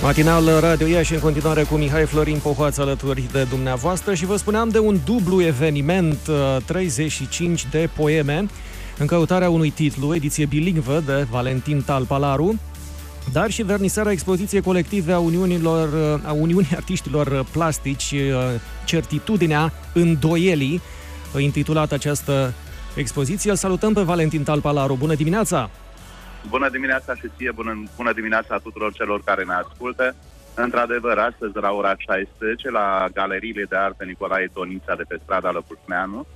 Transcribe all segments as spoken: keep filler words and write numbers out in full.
Matinal Radio Iași în continuare cu Mihai Florin Pohoaț alături de dumneavoastră și vă spuneam de un dublu eveniment, treizeci și cinci de poeme în căutarea unui titlu, ediție bilingvă de Valentin Talpalaru, dar și vernisarea expoziției colective a, Uniunilor, a Uniunii Artiștilor Plastici, Certitudinea Îndoielii, intitulată această expoziție. Îl salutăm pe Valentin Talpalaru. Bună dimineața! Bună dimineața și ție, bună, bună dimineața tuturor celor care ne ascultă. Într-adevăr, astăzi la ora șaisprezece, la Galeriile de Artă Nicolae Tonița de pe strada Lăpușneanu,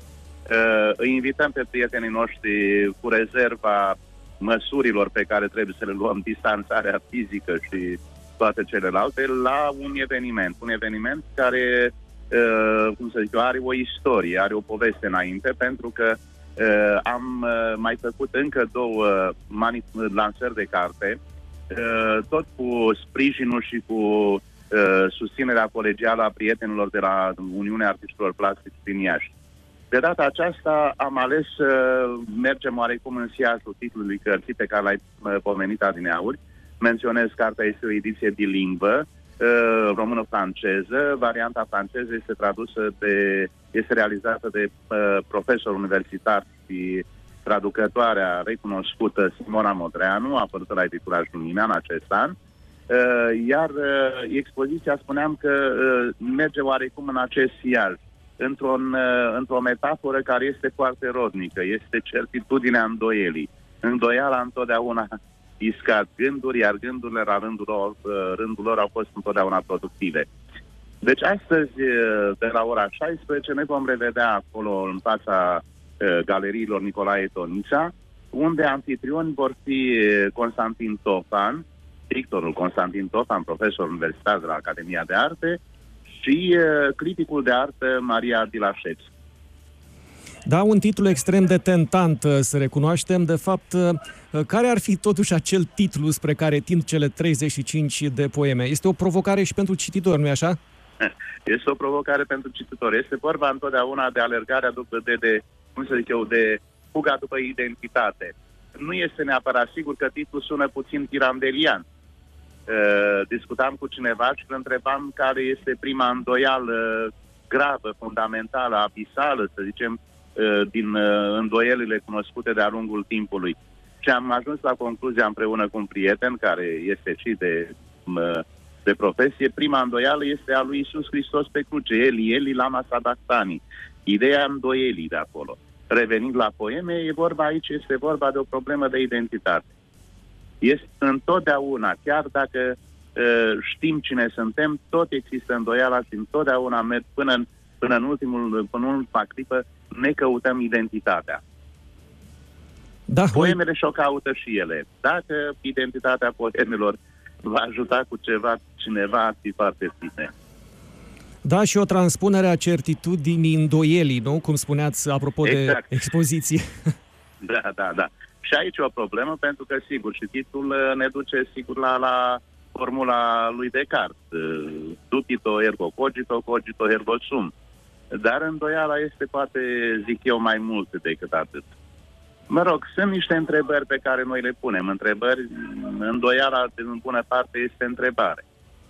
îi invităm pe prietenii noștri cu rezerva măsurilor pe care trebuie să le luăm, distanțarea fizică și toate celelalte, la un eveniment. Un eveniment care, cum să zic eu, are o istorie, are o poveste înainte, pentru că Uh, am uh, mai făcut încă două lansări de carte, uh, tot cu sprijinul și cu uh, susținerea colegială a prietenilor de la Uniunea Artiștilor Plastici din Iași. De data aceasta am ales să uh, mergem oarecum în siasul titlului cărții pe care l-ai uh, pomenit adineauri. Menționez, cartea este o ediție bilingvă, uh, română-franceză. Varianta franceză este tradusă de... este realizată de uh, profesor universitar și traducătoarea recunoscută Simona Modreanu, apărută la editura Lumina în acest an. Uh, iar uh, expoziția, spuneam că uh, merge oarecum în acest siaj, într-un, uh, într-o metaforă care este foarte rodnică, este certitudinea îndoielii. Îndoiala întotdeauna iscat gânduri, iar gândurile la rândul lor, uh, rândul lor au fost întotdeauna productive. Deci astăzi, de la ora șaisprezece, ne vom revedea acolo în fața uh, galeriilor Nicolae Tonița, unde anfitrioni vor fi Constantin Tofan, pictorul Constantin Tofan, profesor universitar de la Academia de Arte, și uh, criticul de artă Maria Dilașeț. Da, un titlu extrem de tentant, să recunoaștem. De fapt, care ar fi totuși acel titlu spre care tind cele treizeci și cinci de poeme? Este o provocare și pentru cititor, nu-i așa? Este o provocare pentru cititor. Este vorba întotdeauna de alergarea după, de, de, cum să zic eu, de fuga după identitate. Nu este neapărat sigur că titlul sună puțin tirandelian. Uh, discutam cu cineva și îl întrebam care este prima îndoială gravă, fundamentală, abisală, să zicem, uh, din uh, îndoielile cunoscute de-a lungul timpului. Și am ajuns la concluzia împreună cu un prieten care este și de... Uh, de profesie, prima îndoială este a lui Iisus Hristos pe cruce, Eli, Eli, lama sabachthani. Ideea îndoielii de acolo. Revenind la poeme, e vorba aici, este vorba de o problemă de identitate. Este întotdeauna, chiar dacă uh, știm cine suntem, tot există îndoiala și întotdeauna merg până în, până în ultimul, până în ultima clipă, ne căutăm identitatea. Da, Poemele și-o caută și ele. Dacă identitatea poemelor va ajuta cu ceva cineva, ar fi foarte bine. Da, și o transpunere a certitudinii îndoielii, nu? Cum spuneați, apropo exact. de expoziție. Da, da, da. Și aici o problemă, pentru că, sigur, și titlul ne duce, sigur, la, la formula lui Descartes. Dubito ergo cogito, cogito ergo sum. Dar îndoiala este, poate, zic eu, mai mult decât atât. Mă rog, sunt niște întrebări pe care noi le punem. Întrebări, îndoiala, în bună parte, este întrebare.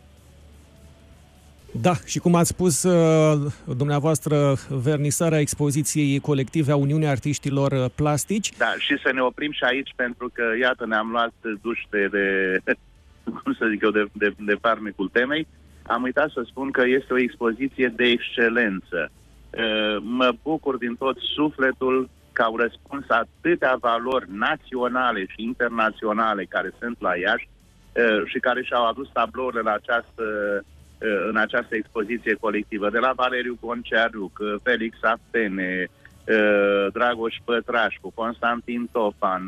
Da, și cum ați spus dumneavoastră, vernisarea expoziției colective a Uniunii Artiștilor Plastici. Da, și să ne oprim și aici, pentru că, iată, ne-am luat duște de, cum să zic eu, de, de, de farmecul temei. Am uitat să spun că este o expoziție de excelență. Mă bucur din tot sufletul că au răspuns atâtea valori naționale și internaționale care sunt la Iași și care și-au adus tablourile la această, în această expoziție colectivă. De la Valeriu Concearuc, Felix Aftene, Dragoș Pătrașcu, Constantin Tofan,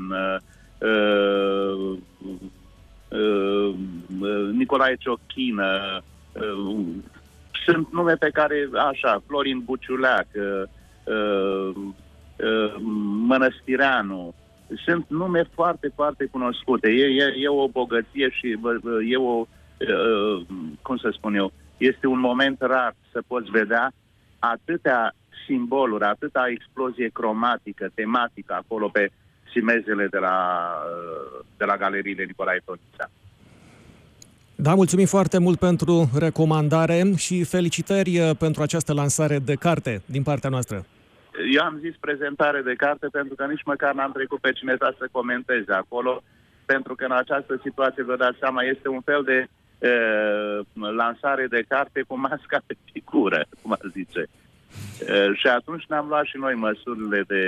Nicolae Ciochină. Sunt nume pe care, așa, Florin Buciuleac, Mănăstireanu. Sunt nume foarte, foarte cunoscute. E, e, e o bogăție și e o, cum să spun eu, este un moment rar să poți vedea atâtea simboluri, atâta explozie cromatică, tematică acolo pe simezele de la, de la galeriile Nicolae Tonița. Da, mulțumim foarte mult pentru recomandare și felicitări pentru această lansare de carte din partea noastră. Eu am zis prezentare de carte pentru că nici măcar n-am trecut pe cineva să comenteze acolo, pentru că în această situație, vă dați seama, este un fel de uh, lansare de carte cu masca pe figură, cum ar zice. Uh, și atunci ne-am luat și noi măsurile de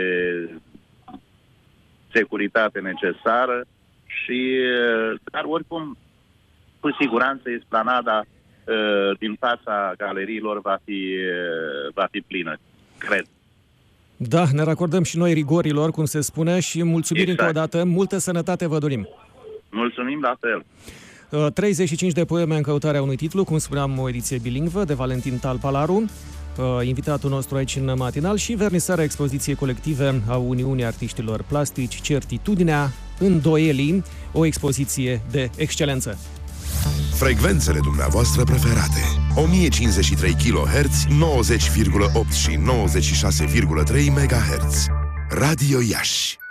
securitate necesară și, uh, dar oricum, cu siguranță, esplanada uh, din fața galeriilor va fi, uh, va fi plină, cred. Da, ne racordăm și noi rigorilor, cum se spune, și mulțumiri exact. Încă o dată. Multă sănătate vă dorim. Mulțumim la fel. treizeci și cinci de poeme în căutarea unui titlu, cum spuneam, o ediție bilingvă de Valentin Talpalaru, invitatul nostru aici în matinal, și vernisarea expoziției colective a Uniunii Artiștilor Plastici, Certitudinea Îndoielii, o expoziție de excelență. Frecvențele dumneavoastră preferate: o mie cincizeci și trei kilohertz, nouăzeci virgulă opt și nouăzeci și șase virgulă trei megahertz. Radio Iași.